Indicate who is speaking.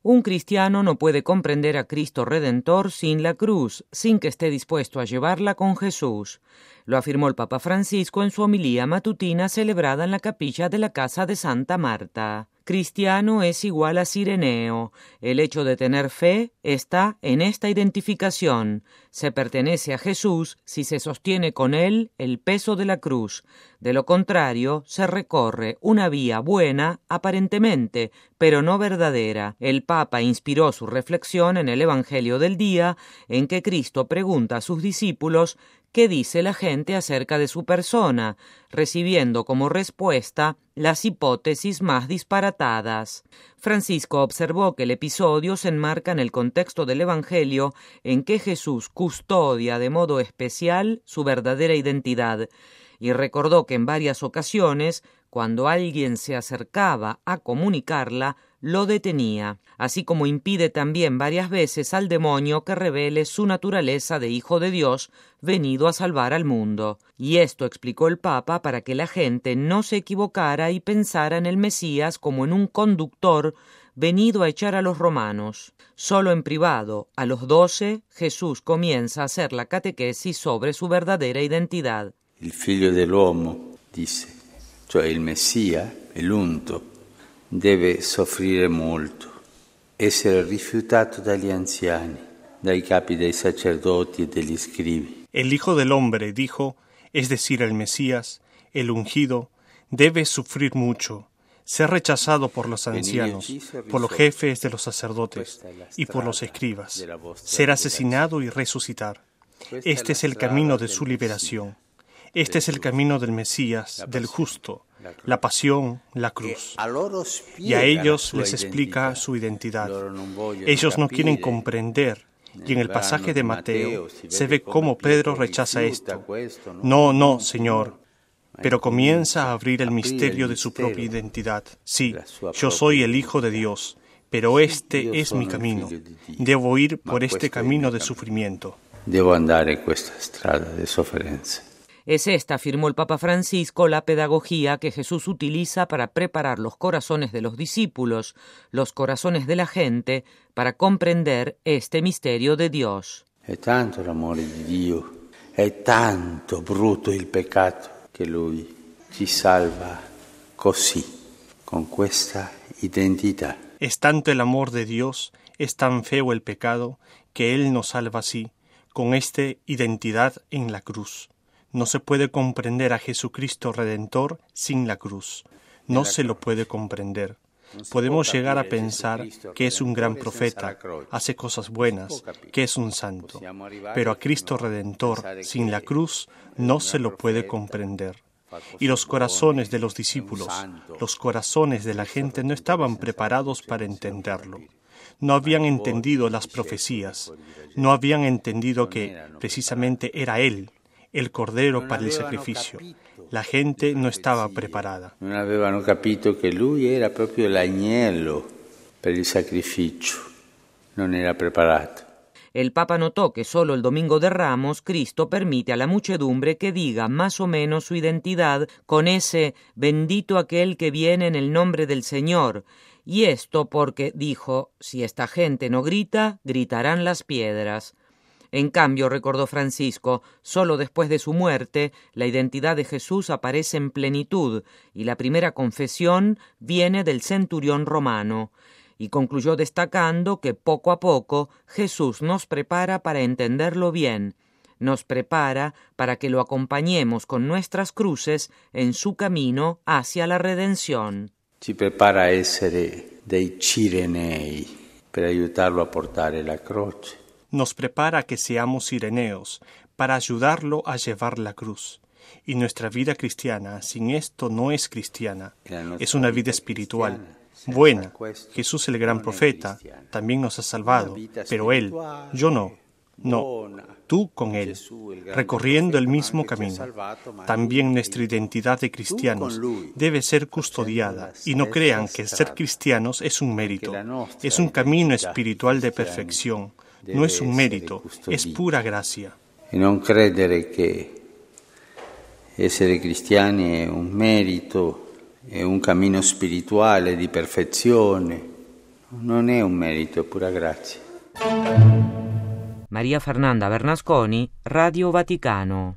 Speaker 1: Un cristiano no puede comprender a Cristo Redentor sin la cruz, sin que esté dispuesto a llevarla con Jesús. Lo afirmó el Papa Francisco en su homilía matutina celebrada en la capilla de la Casa de Santa Marta. Cristiano es igual a Cireneo. El hecho de tener fe está en esta identificación. Se pertenece a Jesús si se sostiene con él el peso de la cruz. De lo contrario, se recorre una vía buena, aparentemente, pero no verdadera. El Papa inspiró su reflexión en el Evangelio del día, en que Cristo pregunta a sus discípulos ¿qué dice la gente acerca de su persona?, recibiendo como respuesta las hipótesis más disparatadas. Francisco observó que el episodio se enmarca en el contexto del Evangelio en que Jesús custodia de modo especial su verdadera identidad, y recordó que en varias ocasiones, cuando alguien se acercaba a comunicarla, lo detenía, así como impide también varias veces al demonio que revele su naturaleza de Hijo de Dios, venido a salvar al mundo. Y esto explicó el Papa para que la gente no se equivocara y pensara en el Mesías como en un conductor venido a echar a los romanos. Solo en privado, a los 12, Jesús comienza a hacer la catequesis sobre su verdadera identidad.
Speaker 2: Il figlio dell'uomo, disse, cioè il Messia, l'unto, deve soffrire molto, essere rifiutato dagli anziani, dai capi dei sacerdoti e degli scribi.
Speaker 3: El Hijo del Hombre, dijo, es decir, el Mesías, el ungido, debe sufrir mucho, ser rechazado por los ancianos, por los jefes de los sacerdotes y por los escribas, ser asesinado y resucitar. Este es el camino de su liberación. Este es el camino del Mesías, del justo, la pasión, la cruz. Y a ellos les explica su identidad. Ellos no quieren comprender. Y en el pasaje de Mateo se ve cómo Pedro rechaza esto. No, Señor. Pero comienza a abrir el misterio de su propia identidad. Sí, yo soy el Hijo de Dios, pero este es mi camino. Debo ir por este camino de sufrimiento.
Speaker 2: Debo andare questa strada de sofferenza.
Speaker 1: Es esta, afirmó el Papa Francisco, la pedagogía que Jesús utiliza para preparar los corazones de los discípulos, los corazones de la gente, para comprender este misterio de Dios.
Speaker 2: È tanto l'amore di Dio, è tanto brutto il peccato che Lui ci salva così, con questa identità.
Speaker 3: Es tanto el amor de Dios, es tan feo el pecado, que Él nos salva así, con esta identidad en la cruz. No se puede comprender a Jesucristo Redentor sin la cruz. No se lo puede comprender. Podemos llegar a pensar que es un gran profeta, hace cosas buenas, que es un santo. Pero a Cristo Redentor sin la cruz no se lo puede comprender. Y los corazones de los discípulos, los corazones de la gente no estaban preparados para entenderlo. No habían entendido las profecías. No habían entendido que precisamente era Él, el Cordero para el sacrificio. La gente no estaba preparada.
Speaker 2: Non avevano capito che lui era proprio l'agnello per il sacrificio. Non era preparato.
Speaker 1: El Papa notó que solo el Domingo de Ramos Cristo permite a la muchedumbre que diga más o menos su identidad con ese «bendito aquel que viene en el nombre del Señor». Y esto porque, dijo, si esta gente no grita, gritarán las piedras. En cambio, recordó Francisco, solo después de su muerte, la identidad de Jesús aparece en plenitud, y la primera confesión viene del centurión romano. Y concluyó destacando que poco a poco Jesús nos prepara para entenderlo bien, nos prepara para que lo acompañemos con nuestras cruces en su camino hacia la redención.
Speaker 2: Ci prepara a essere dei cirenei per aiutarlo a portare la croce.
Speaker 3: Nos prepara a que seamos cireneos para ayudarlo a llevar la cruz. Y nuestra vida cristiana sin esto no es cristiana, es una vida espiritual. Buena, Jesús el gran profeta también nos ha salvado, pero Él, yo no. No, tú con Él, recorriendo el mismo camino. También nuestra identidad de cristianos debe ser custodiada y no crean que ser cristianos es un mérito, es un camino espiritual de perfección. No es un mérito, es pura gracia.
Speaker 2: E non credere che essere cristiani è un merito, è un cammino spirituale di perfezione. Non è un merito, è pura grazia.
Speaker 1: Maria Fernanda Bernasconi, Radio Vaticano.